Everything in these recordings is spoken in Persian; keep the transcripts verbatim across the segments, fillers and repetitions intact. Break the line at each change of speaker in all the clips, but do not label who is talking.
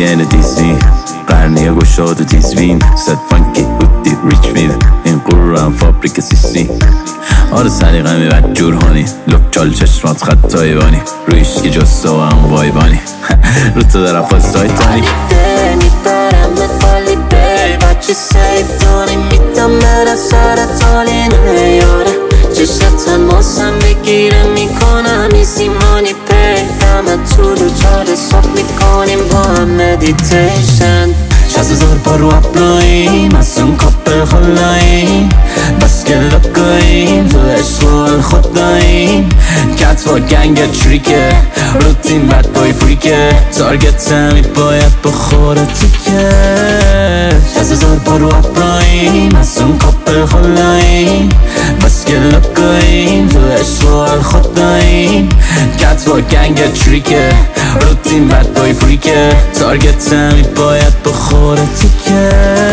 یعنی دیزنی قرنیه گشاد و تیزبین صد فانکی هودی ریچ میده این قرور هم فابریک سیسی آره سلیقه می بد جورهانی لک چال چشمات خط تایوانی رویش که جسته و هم وایبانی رو تو در افاز تایتانی
میبرم بالی بی بچه سیف داری میدم مرا سرت حالی نیاره چشتن ماسم بگیرم میکنم این سیمانی پی همه تو دو چار صبح میکنیم با هم مدیتیشن شست هزار بار رو اپلاییم از اون کپل خلاییم بس که لکاییم تو عشق و خداییم کت و گنگ تریکه روتین بد بای فریکه تارگت همی باید بخوره تیکه شست هزار بار رو اپلاییم از اون کپل خلاییم بس که لکاییم تو عشق و خداییم کت و گنگ تریکه روتین بد بای فریکه تارگت همی باید بخوره تیکه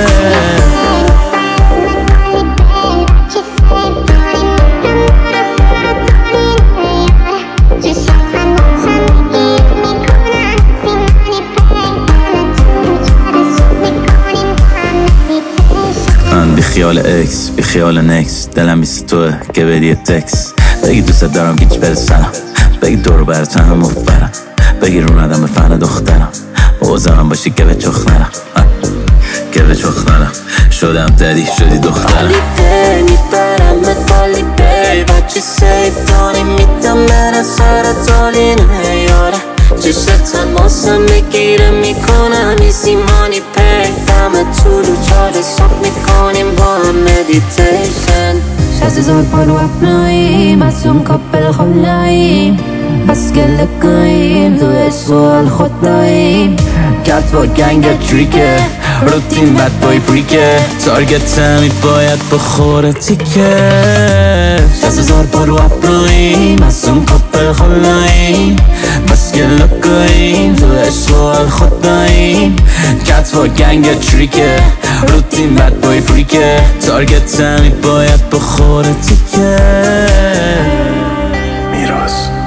من بی خیال اکس بی خیال نکس دلم بیست توه که بدی تکس بگی دوست دارم گیچ برسنم بگی دورو برتن هم مفرم بگی رو ندم به فن دخترم اوزم باشی که به چخ نرم که به چخ نرم شدم دری شدی دخترم
بالی بی میبرم به بالی بی بچه سیف داری میدم مرا سرت حالی نیاره چشتن ماسم بگیرم میکنم این سیمانی پی همه تو دو چار صبح میکنیم با هم مدیتیشن شست هزار بار رو اپلاییم از اون کپل خلاییم بس که لکاییم تو عشق و خداییم
کت با گنگ تریکه روتین بد بای فریکه تارگت همی باید بخوره تیکه
شست هزار بار رو اپلاییم از اون کپل خلاییم
بس که لکاییم تو عشق و خداییم کت با گنگ تریکه روتین بد بای فریکه تارگت همی باید بخوره تیکه
میراث